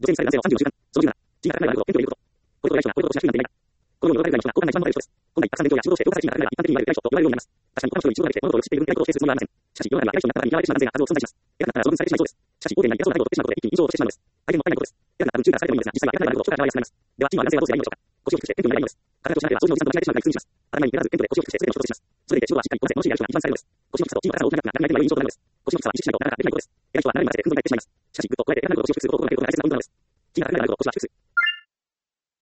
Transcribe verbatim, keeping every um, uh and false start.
女性にされる男性のさんじゅうの習慣、そのじゅうなな、地位が高いのはあること、謙虚でいること。これと同じ人は、これと同じなし不満でない。このように物語の人が交換が一番求める人です。本来、たくさん勉強や仕事をして評価され地位が高いのが一般的に言われる偉い人と言われるようになります。確かに他の人に仕事ができて物事を知っている分野のことを否定するつもりはありません。しかし、世の中には偉い人になったからに偉い人な男性が数多く存在します。偉くなったらその分されてしまいそうです。しかし、大手になり偉そうな態度を取ってしまうことで一気に印象を落としてしまうのです。相手も分からないことです。偉くなった分注意がされてもいいのですが、実際は偉くなることを人が疑いやすくなります。では、チームは男性はどうすればいいのでしょうか。腰を低くして謙虚になればいいのです。体としなければ、掃除のおじさんと見られてしまうからに通じます。当たり前にならず、謙虚で腰を低くして全ての仕事をします。それでいて仕事はしっかりこなせ、楽しいやる人が一番されるのです。腰の低さとチームが大きなくなるなりないという印象となるのです。腰の低さは意識しないとなかなかできないことです。偉い人はなるに任せてふんぞり返ってしまいます。しかし、ぐっとこらえて偉くなることを腰を低くする方法が結構大切な運動なのです。チームが高くなることを腰は低くする。